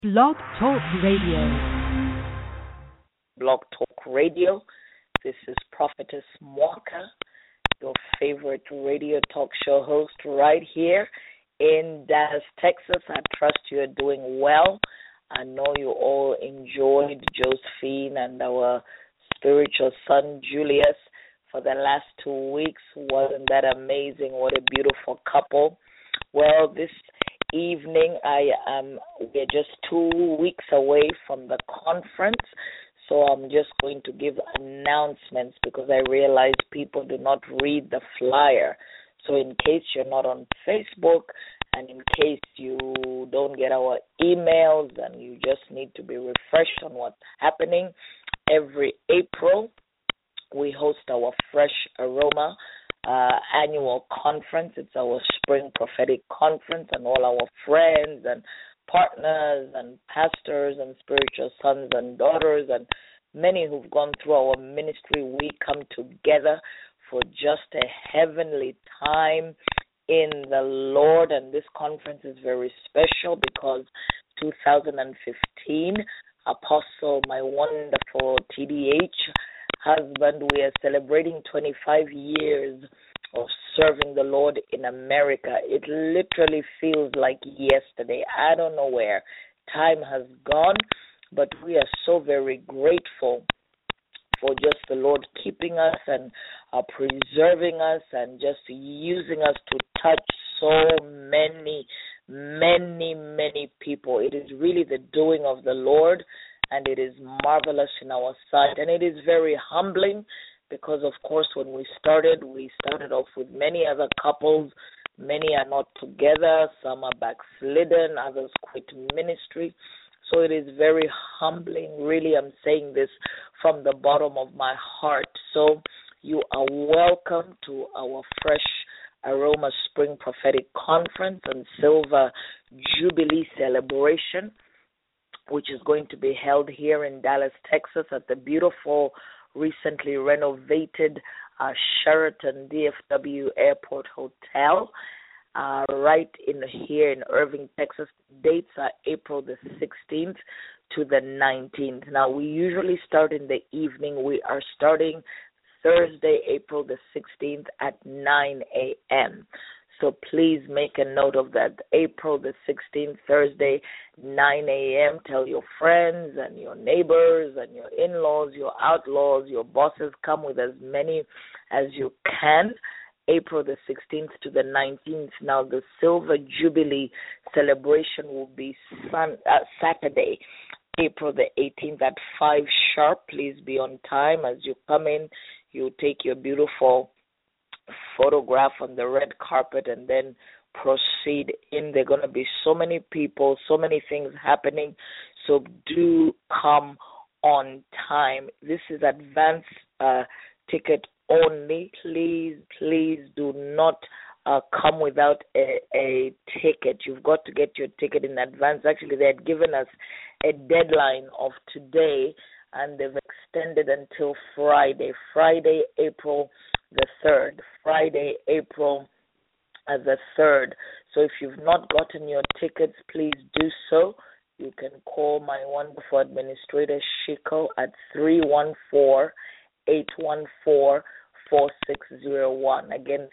Blog Talk Radio. Blog Talk Radio. This is Prophetess Mwaka, your favorite radio talk show host right here in Dallas, Texas. I trust you are doing well. I know you all enjoyed Josephine and our spiritual son Julius for the last 2 weeks. Wasn't that amazing? What a beautiful couple. Well, this evening we're just 2 weeks away from the conference, so I'm just going to give announcements because I realize people do not read the flyer. So in case you're not on Facebook and in case you don't get our emails and you just need to be refreshed on what's happening, every April we host our Fresh Aroma annual conference. It's our spring prophetic conference, and all our friends and partners and pastors and spiritual sons and daughters and many who've gone through our ministry, we come together for just a heavenly time in the Lord. And this conference is very special because 2015, Apostle, my wonderful TDH husband, we are celebrating 25 years of serving the Lord in America. It literally feels like yesterday. I don't know where time has gone, but we are so very grateful for just the Lord keeping us and preserving us and just using us to touch so many people. It is really the doing of the Lord, and it is marvelous in our sight. And it is very humbling because, of course, when we started off with many other couples. Many are not together. Some are backslidden. Others quit ministry. So it is very humbling. Really, I'm saying this from the bottom of my heart. So you are welcome to our Fresh Aroma Spring Prophetic Conference and Silver Jubilee Celebration, which is going to be held here in Dallas, Texas at the beautiful, recently renovated Sheraton DFW Airport Hotel, right here in Irving, Texas. Dates are April the 16th to the 19th. Now, we usually start in the evening. We are starting Thursday, April the 16th at 9 a.m., so please make a note of that. April the 16th, Thursday, 9 a.m. Tell your friends and your neighbors and your in-laws, your outlaws, your bosses. Come with as many as you can. April the 16th to the 19th. Now, the Silver Jubilee celebration will be Saturday, April the 18th at 5 sharp. Please be on time. As you come in, you take your beautiful photograph on the red carpet and then proceed in. There are going to be so many people, so many things happening, so do come on time. This is advance ticket only. Please do not come without a ticket. You've got to get your ticket in advance. Actually, they had given us a deadline of today, and they've extended until Friday, April the 3rd, Friday, April the 3rd. So if you've not gotten your tickets, please do so. You can call my wonderful administrator, Shiko, at 314-814-4601. Again,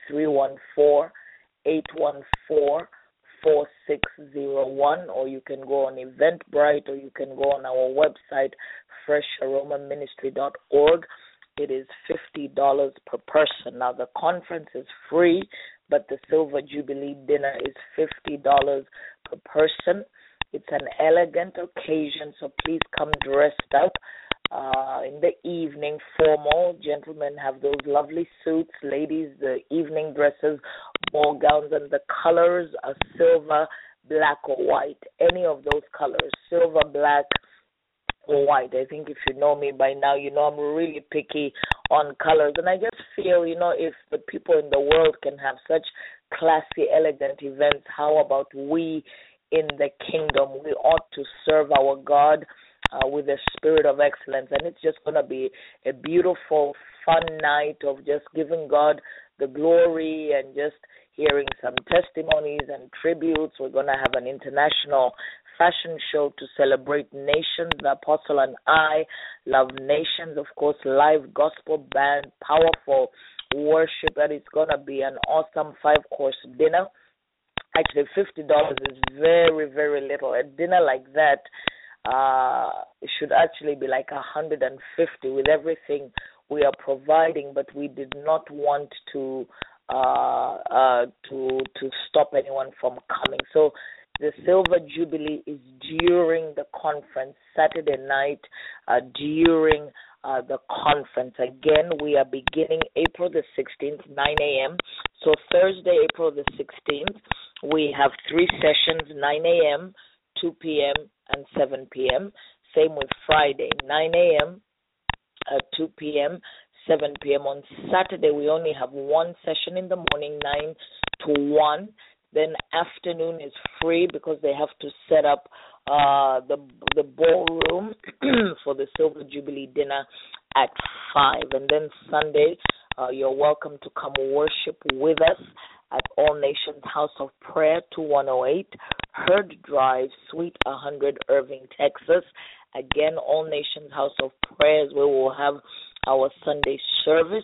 314-814-4601. Or you can go on Eventbrite, or you can go on our website, fresharomaministry.org. It is $50 per person. Now, the conference is free, but the Silver Jubilee dinner is $50 per person. It's an elegant occasion, so please come dressed up. In the evening, formal. Gentlemen have those lovely suits. Ladies, the evening dresses, ball gowns, and the colors are silver, black, or white. Any of those colors, silver, black, white. I think if you know me by now, you know I'm really picky on colors. And I just feel, if the people in the world can have such classy, elegant events, how about we in the kingdom? We ought to serve our God with a spirit of excellence. And it's just going to be a beautiful, fun night of just giving God the glory and just hearing some testimonies and tributes. We're going to have an international fashion show to celebrate nations. The Apostle and I love nations. Of course, live gospel band, powerful worship. That is going to be an awesome 5-course dinner. Actually, $50 is very, very little. A dinner like that it should actually be like $150 with everything we are providing, but we did not want to stop anyone from coming. So the Silver Jubilee is during the conference, Saturday night during the conference. Again, we are beginning April the 16th, 9 a.m. So Thursday, April the 16th, we have 3 sessions, 9 a.m., 2 p.m., and 7 p.m. Same with Friday, 9 a.m., 2 p.m., 7 p.m. On Saturday, we only have 1 session in the morning, 9 to 1. Then afternoon is free because they have to set up the ballroom for the Silver Jubilee dinner at 5. And then Sunday, you're welcome to come worship with us at All Nations House of Prayer, 2108 Herd Drive, Suite 100, Irving, Texas. Again, All Nations House of Prayers, where we'll have our Sunday service,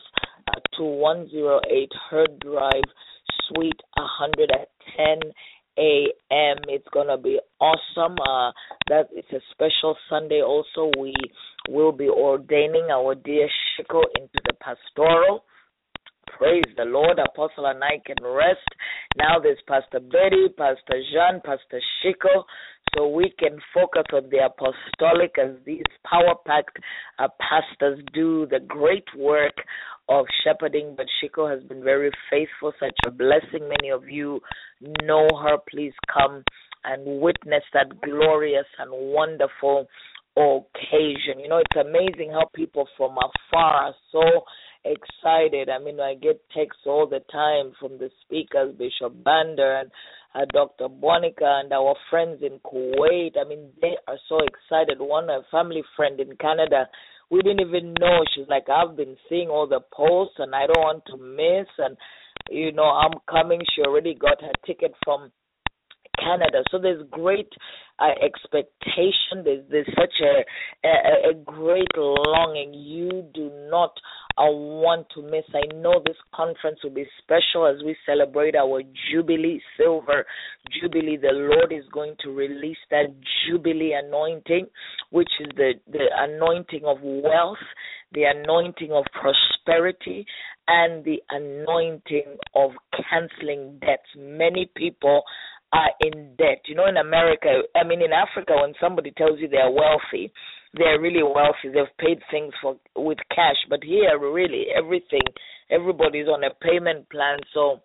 2108 Herd Drive, Suite 100 at 10 a.m. It's going to be awesome. That it's a special Sunday also. We will be ordaining our dear Shiko into the pastoral. Praise the Lord. Apostle and I can rest. Now there's Pastor Betty, Pastor Jean, Pastor Shiko, so we can focus on the apostolic as these power-packed pastors do the great work of shepherding. But Shiko has been very faithful, such a blessing. Many of you know her. Please come and witness that glorious and wonderful occasion. You know, it's amazing how people from afar are so excited. I mean, I get texts all the time from the speakers, Bishop Bander and Dr. Bonica and our friends in Kuwait. I mean, they are so excited. One, a family friend in Canada, we didn't even know. She's like, I've been seeing all the posts and I don't want to miss. And, you know, I'm coming. She already got her ticket from Canada. So there's great expectation. There's such a great longing. You do not want to miss. I know this conference will be special as we celebrate our Jubilee, Silver Jubilee. The Lord is going to release that Jubilee anointing, which is the anointing of wealth, the anointing of prosperity, and the anointing of canceling debts. Many people are in debt. You know, in America, I mean, in Africa, when somebody tells you they're wealthy, they're really wealthy. They've paid things with cash. But here, really, everybody's on a payment plan. So,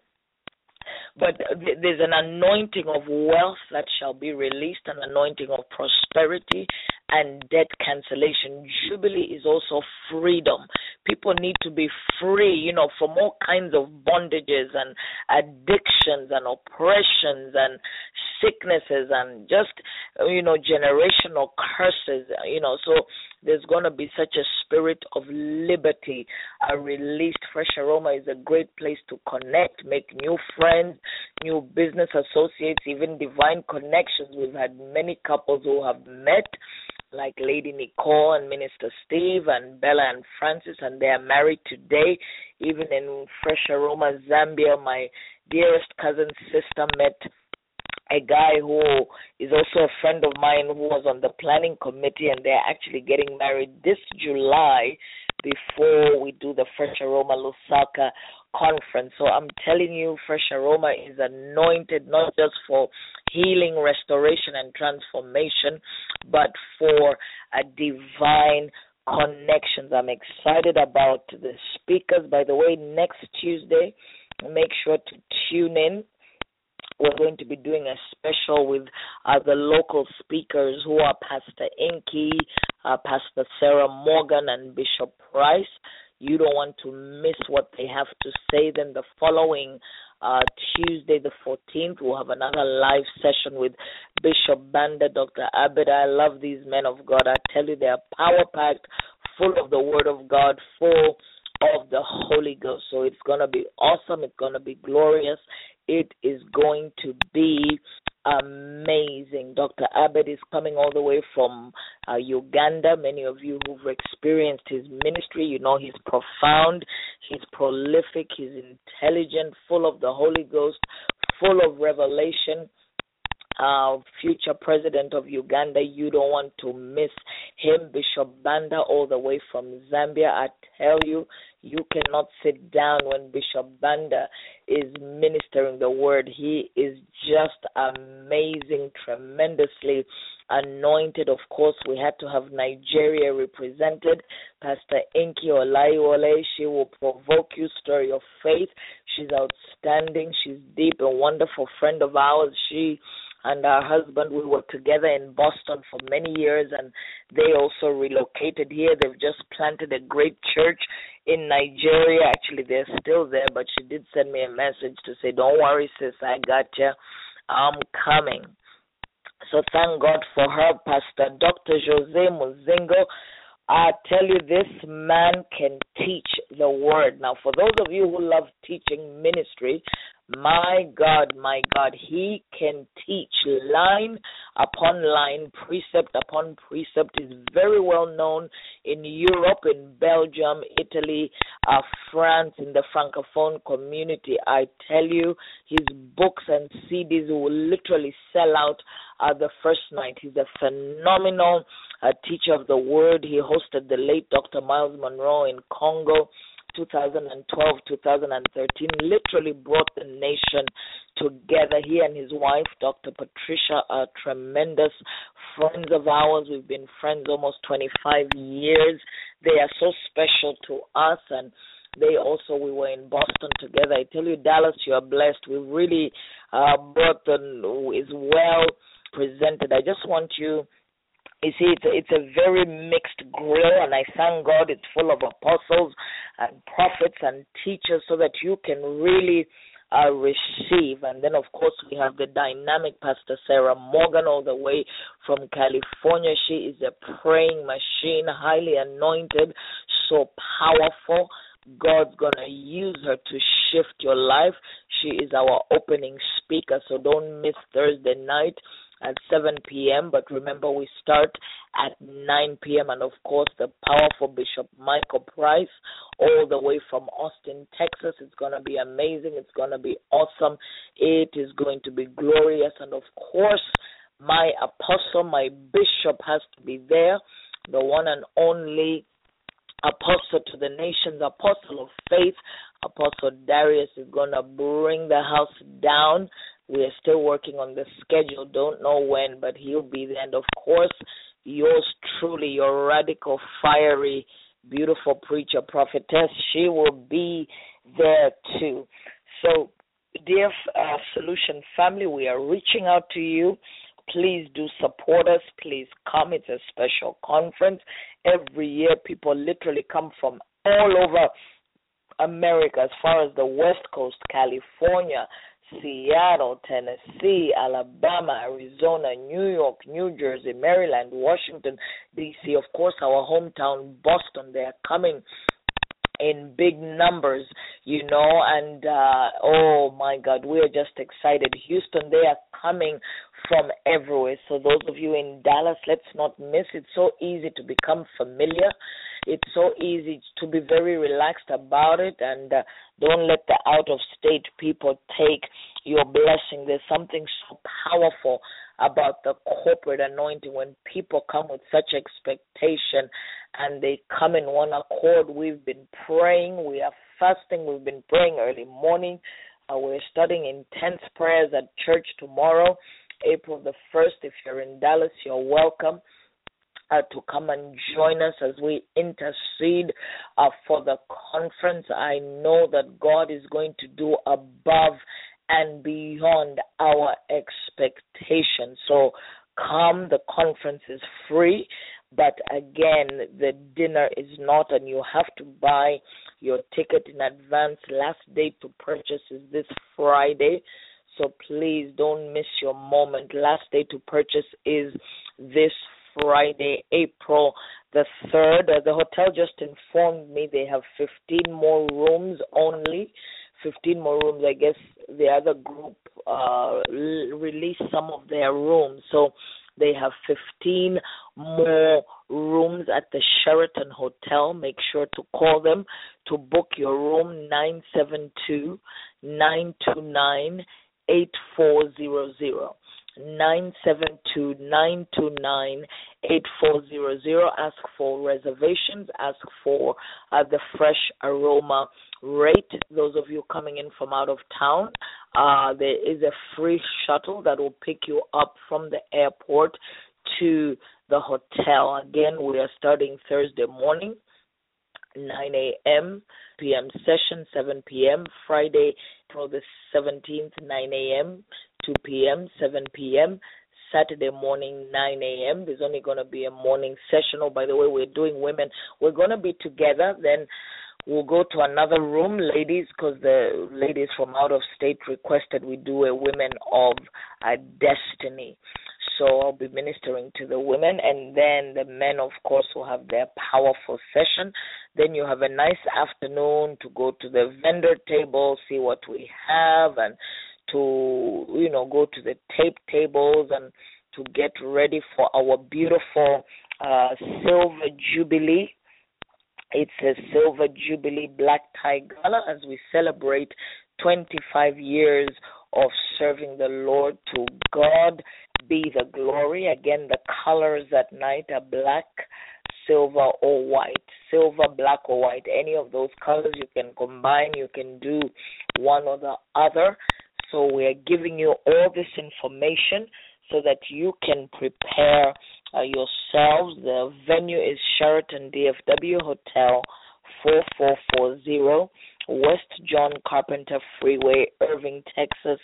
but there's an anointing of wealth that shall be released, an anointing of prosperity and debt cancellation. Jubilee is also freedom. People need to be free, you know, from all kinds of bondages and addictions and oppressions and sicknesses and just, you know, generational curses, you know. So there's going to be such a spirit of liberty released. Fresh Aroma is a great place to connect, make new friends, new business associates, even divine connections. We've had many couples who have met, like Lady Nicole and Minister Steve and Bella and Francis, and they are married today. Even in Fresh Aroma, Zambia, my dearest cousin's sister met a guy who is also a friend of mine who was on the planning committee, and they're actually getting married this July before we do the Fresh Aroma Lusaka conference. So I'm telling you, Fresh Aroma is anointed not just for healing, restoration, and transformation, but for a divine connections. I'm excited about the speakers. By the way, next Tuesday, make sure to tune in. We're going to be doing a special with the local speakers who are Pastor Inky, Pastor Sarah Morgan, and Bishop Price. You don't want to miss what they have to say. Then the following Tuesday, the 14th, we'll have another live session with Bishop Banda, Dr. Abeda. I love these men of God. I tell you, they are power-packed, full of the Word of God, full of the Holy Ghost. So it's going to be awesome. It's going to be glorious. It is going to be amazing. Dr. Abbott is coming all the way from Uganda. Many of you who've experienced his ministry, you know he's profound, he's prolific, he's intelligent, full of the Holy Ghost, full of revelation. Future president of Uganda, you don't want to miss him. Bishop Banda, all the way from Zambia. I tell you, you cannot sit down when Bishop Banda is ministering the word. He is just amazing, tremendously anointed. Of course, we had to have Nigeria represented. Pastor Inki Olaiwole, she will provoke you, story of faith. She's outstanding. She's deep, a wonderful friend of ours. She and her husband, we were together in Boston for many years, and they also relocated here. They've just planted a great church in Nigeria. Actually, they're still there, but she did send me a message to say, don't worry, sis, I got you. I'm coming. So thank God for her, Pastor Dr. Jose Muzingo. I tell you, this man can teach the word. Now, for those of you who love teaching ministry, my God, he can teach line upon line, precept upon precept. He's very well known in Europe, in Belgium, Italy, France, in the Francophone community. I tell you, his books and CDs will literally sell out the first night. He's a phenomenal teacher of the word. He hosted the late Dr. Miles Monroe in Congo, 2012, 2013, literally brought the nation together. He and his wife, Dr. Patricia, are tremendous friends of ours. We've been friends almost 25 years. They are so special to us, and we were in Boston together. I tell you, Dallas, you are blessed. We really brought is well presented. I just want you see, it's a very mixed grill, and I thank God it's full of apostles and prophets and teachers so that you can really receive. And then, of course, we have the dynamic Pastor Sarah Morgan all the way from California. She is a praying machine, highly anointed, so powerful. God's going to use her to shift your life. She is our opening speaker, so don't miss Thursday night at 7 p.m., but remember we start at 9 p.m. And of course the powerful Bishop Michael Price all the way from Austin, Texas. It's going to be amazing. It's going to be awesome. It is going to be glorious. And of course my apostle, my bishop has to be there, the one and only apostle to the nations, apostle of faith. Apostle Darius is going to bring the house down. We are still working on the schedule. Don't know when, but he'll be there. And, of course, yours truly, your radical, fiery, beautiful preacher, prophetess, she will be there too. So, dear Solution family, we are reaching out to you. Please do support us. Please come. It's a special conference. Every year, people literally come from all over America, as far as the West Coast, California, Seattle, Tennessee, Alabama, Arizona, New York, New Jersey, Maryland, Washington, D.C., of course, our hometown, Boston. They are coming in big numbers, and oh my God, we are just excited. Houston, they are coming from everywhere. So those of you in Dallas, let's not miss. It's so easy to become familiar. It's so easy to be very relaxed about it, and don't let the out-of-state people take your blessing. There's something so powerful about the corporate anointing when people come with such expectation and they come in one accord. We've been praying. We are fasting. We've been praying early morning. We're studying intense prayers at church tomorrow, April the 1st. If you're in Dallas, you're welcome to come and join us as we intercede for the conference. I know that God is going to do above and beyond our expectations. So come, the conference is free, but again, the dinner is not, and you have to buy your ticket in advance. Last date to purchase is this Friday, so please don't miss your moment. Last day to purchase is this Friday, April the 3rd. The hotel just informed me they have 15 more rooms only. 15 more rooms. I guess the other group released some of their rooms. So they have 15 more rooms at the Sheraton Hotel. Make sure to call them to book your room, 972-929-8400. 972-929-8400. Ask for reservations. Ask for the fresh aroma rate. Those of you coming in from out of town, there is a free shuttle that will pick you up from the airport to the hotel. Again, we are starting Thursday morning, 9 a.m. p.m. session, 7 p.m. Friday, April the 17th, 9 a.m. 2 p.m., 7 p.m. Saturday morning, 9 a.m. There's only going to be a morning session. Oh, by the way, we're doing women. We're going to be together. Then we'll go to another room, ladies, because the ladies from out of state requested we do a Women of Destiny. So I'll be ministering to the women, and then the men, of course, will have their powerful session. Then you have a nice afternoon to go to the vendor table, see what we have, and to, go to the tape tables and to get ready for our beautiful Silver Jubilee. It's a Silver Jubilee Black Tie Gala as we celebrate 25 years of serving the Lord. To God be the glory. Again, the colors at night are black, silver, or white. Silver, black, or white. Any of those colors you can combine. You can do one or the other. So we're giving you all this information so that you can prepare yourselves. The venue is Sheraton DFW Hotel, 4440 West John Carpenter Freeway, Irving, Texas,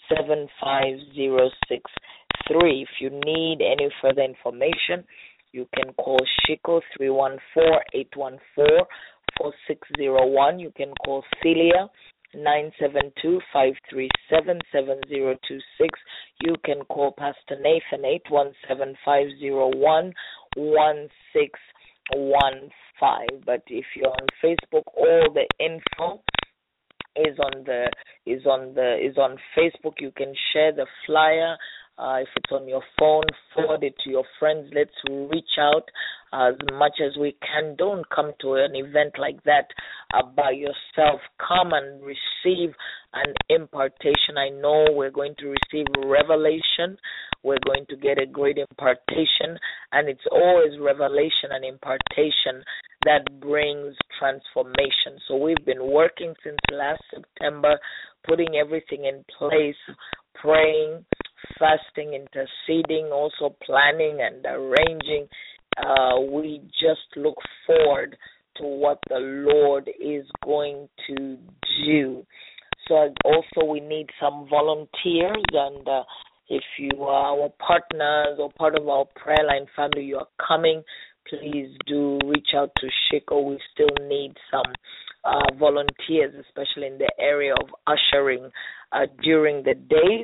75063. If you need any further information, you can call Shiko 314-814-4601. You can call Celia 972-537-7026. You can call Pastor Nathan 817-501-1615. But if you're on Facebook, all the info is on Facebook. You can share the flyer. If it's on your phone, forward it to your friends. Let's reach out as much as we can. Don't come to an event like that by yourself. Come and receive an impartation. I know we're going to receive revelation. We're going to get a great impartation, and it's always revelation and impartation that brings transformation. So we've been working since last September, putting everything in place, praying, fasting, interceding, also planning and arranging. We just look forward to what the Lord is going to do. So also we need some volunteers, and if you are our partners or part of our prayer line family, you are coming, please do reach out to Shiko. We still need some volunteers, especially in the area of ushering during the days.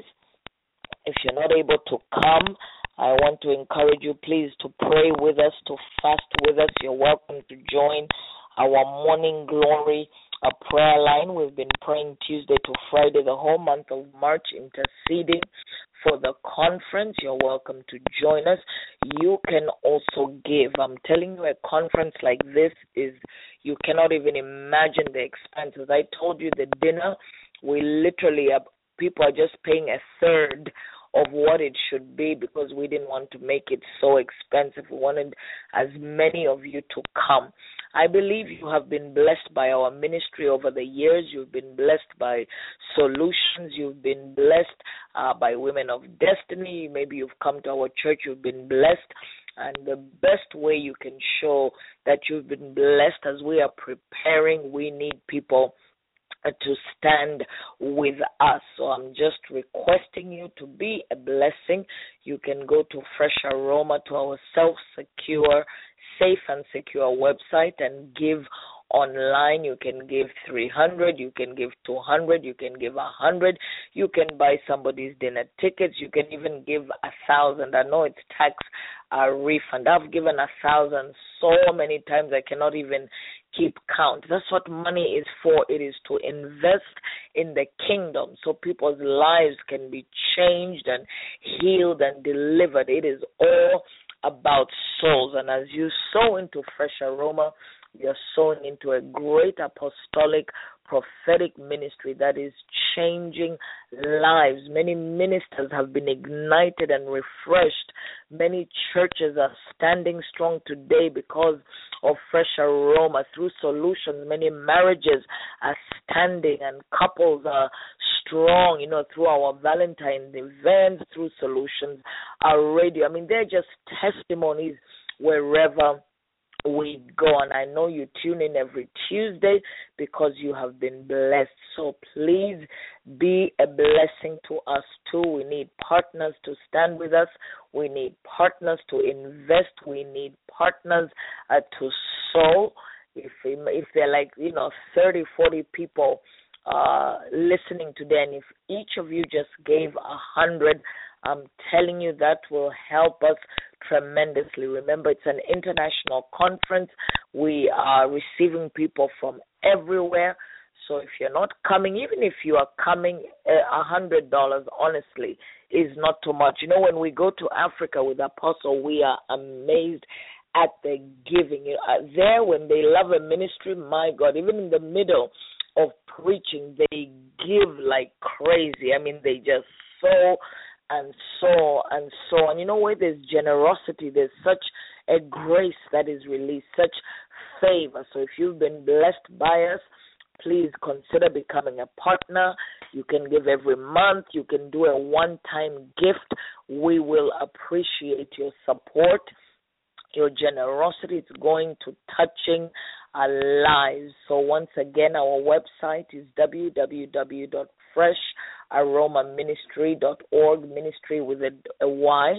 If you're not able to come, I want to encourage you, please, to pray with us, to fast with us. You're welcome to join our Morning Glory prayer line. We've been praying Tuesday to Friday, the whole month of March, interceding for the conference. You're welcome to join us. You can also give. I'm telling you, a conference like this you cannot even imagine the expenses. I told you the dinner, we literally, people are just paying a third of what it should be because we didn't want to make it so expensive. We wanted as many of you to come. I believe you have been blessed by our ministry over the years. You've been blessed by solutions. You've been blessed by Women of Destiny. Maybe you've come to our church. You've been blessed. And the best way you can show that you've been blessed as we are preparing, we need people to stand with us. So I'm just requesting you to be a blessing. You can go to Fresh Aroma, to our self-secure, safe and secure website, and give online. You can give 300, you can give 200, you can give 100, you can buy somebody's dinner tickets, you can even give 1,000. I know it's tax refund. I've given 1,000 so many times I cannot even keep count. That's what money is for. It is to invest in the kingdom so people's lives can be changed and healed and delivered. It is all about souls. And as you sow into Fresh Aroma, you're sowing into a great apostolic prophetic ministry that is changing lives. Many ministers have been ignited and refreshed. Many churches are standing strong today because of Fresh Aroma. Through Solutions, many marriages are standing and couples are strong, through our Valentine's events, through Solutions, our radio. I mean, they're just testimonies wherever we go. And I know you tune in every Tuesday because you have been blessed. So please be a blessing to us too. We need partners to stand with us. We need partners to invest. We need partners to sow. If they're like 30, 40 people listening today, and if each of you just gave 100, I'm telling you that will help us tremendously. Remember, it's an international conference. We are receiving people from everywhere. So if you're not coming, even if you are coming, $100, honestly, is not too much. When we go to Africa with Apostle, we are amazed at the giving. There, when they love a ministry, my God, even in the middle of preaching, they give like crazy. I mean, they just sow and so and so. And where there's generosity, there's such a grace that is released, such favor. So if you've been blessed by us, please consider becoming a partner. You can give every month. You can do a one-time gift. We will appreciate your support, your generosity. It's going to touching our lives. So once again, our website is www.fresharomaministry.org, ministry with a Y,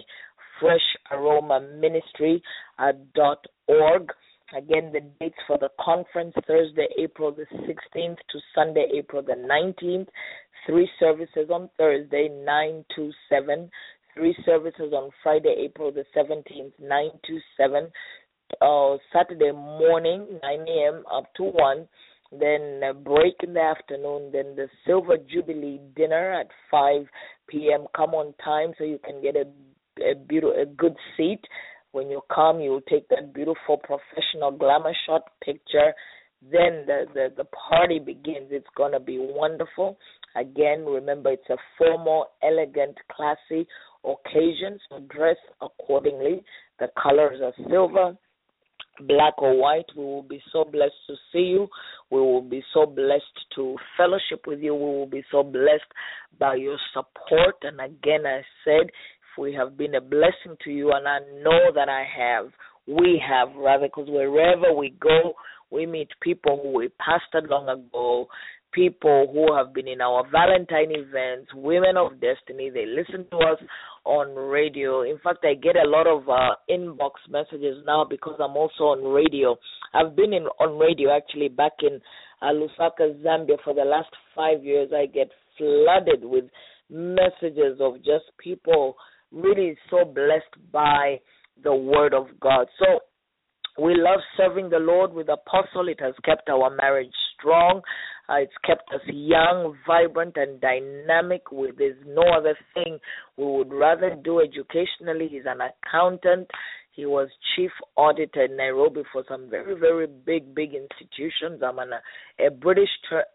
fresharomaministry.org. Again, the dates for the conference: Thursday, April the 16th to Sunday, April the 19th. 3 services on Thursday, 9 to 7. 3 services on Friday, April the 17th, 9 to 7. Saturday morning, 9 a.m. up to 1. Then a break in the afternoon. Then the Silver Jubilee dinner at 5 p.m. Come on time so you can get a good seat. When you come, you will take that beautiful professional glamour shot picture. Then the party begins. It's going to be wonderful. Again, remember, it's a formal, elegant, classy occasion, so dress accordingly. The colors are silver, black or white. We will be so blessed to see you. We will be so blessed to fellowship with you. We will be so blessed by your support. And again, I said, if we have been a blessing to you, and I know that we have, because wherever we go, we meet people who we pastored long ago, people who have been in our Valentine events, women of destiny. They listen to us on radio. In fact, I get a lot of inbox messages now because I'm also on radio. I've been on radio actually back in Lusaka, Zambia for the last 5 years. I get flooded with messages of just people really so blessed by the word of God. So we love serving the Lord with Apostle. It has kept our marriage strong. It's kept us young, vibrant, and dynamic. There's no other thing we would rather do educationally. He's an accountant. He was chief auditor in Nairobi for some very, very big institutions. I'm a British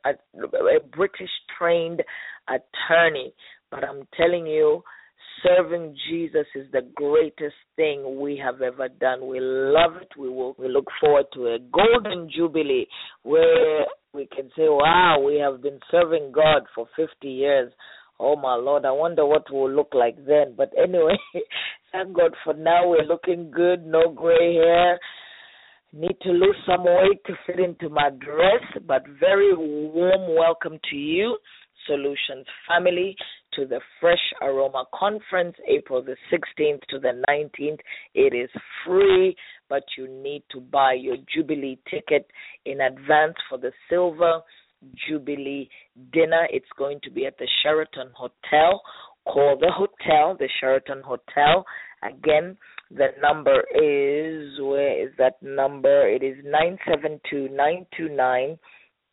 trained attorney. But I'm telling you, serving Jesus is the greatest thing we have ever done. We love it. We look forward to a golden jubilee where we can say, wow, we have been serving God for 50 years. Oh, my Lord, I wonder what we'll look like then. But anyway, thank God for now. We're looking good, no gray hair. Need to lose some weight to fit into my dress, but very warm welcome to you, Solutions family, to the Fresh Aroma Conference, April the 16th to the 19th. It is free, but you need to buy your Jubilee ticket in advance for the Silver Jubilee dinner. It's going to be at the Sheraton Hotel. Call the hotel, the Sheraton Hotel. Again, The number is, where is that number? It is 972-929-8400.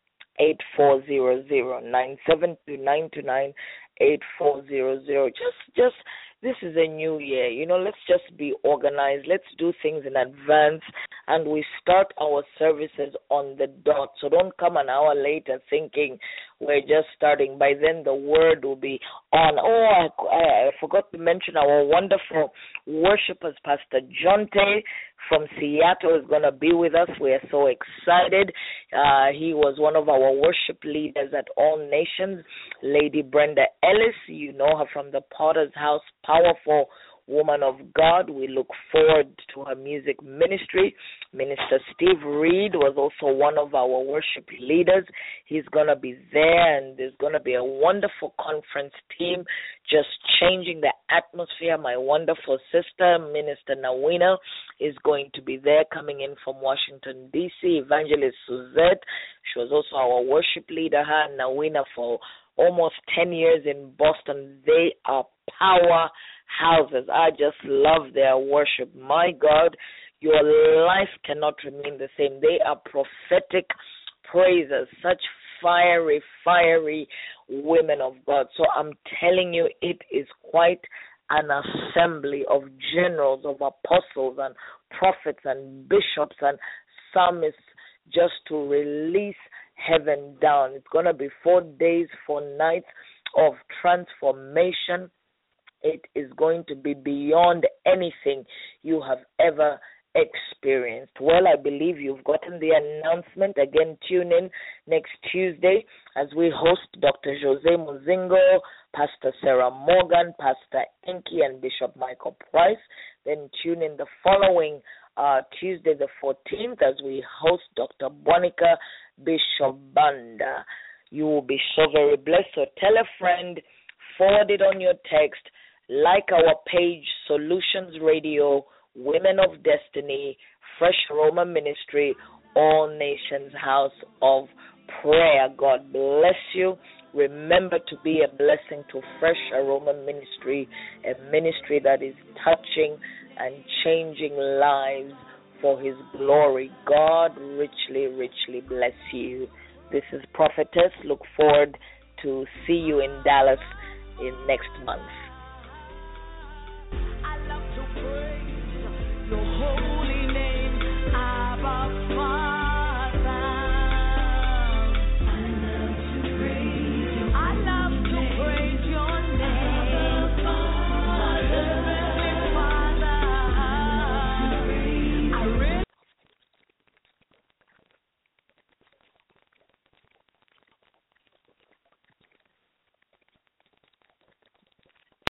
972-929-8400. Just this is a new year. Let's just be organized. Let's do things in advance, and we start our services on the dot. So don't come an hour later thinking we're just starting. By then the word will be on. I forgot to mention our wonderful worshipers. Pastor Jonte from Seattle is going to be with us. We are so excited. He was one of our worship leaders at All Nations. Lady Brenda Ellis, you know her from the Potter's House, powerful woman of God. We look forward to her music ministry. Minister Steve Reed was also one of our worship leaders. He's going to be there, and there's going to be a wonderful conference team just changing the atmosphere. My wonderful sister, Minister Nawina, is going to be there, coming in from Washington, D.C. Evangelist Suzette, she was also our worship leader. Her and Nawina for almost 10 years in Boston. They are powerhouses. I just love their worship. My God, your life cannot remain the same. They are prophetic praisers, such fiery women of God. So I'm telling you, it is quite an assembly of generals, of apostles and prophets and bishops and psalmists, just to release heaven down. It's going to be 4 days, 4 nights of transformation. It is going to be beyond anything you have ever experienced. Well, I believe you've gotten the announcement. Again, tune in next Tuesday as we host Dr. Jose Muzingo, Pastor Sarah Morgan, Pastor Enki, and Bishop Michael Price. Then tune in the following Tuesday the 14th as we host Dr. Bonica Bishop Banda. You will be so very blessed. So tell a friend, forward it on your text, like our page, Solutions Radio, Women of Destiny, Fresh Aroma Ministry, All Nations House of Prayer. God bless you. Remember to be a blessing to Fresh Aroma Ministry, a ministry that is touching and changing lives for His glory. God richly bless you. This is Prophetess. Look forward to see you in Dallas in next month.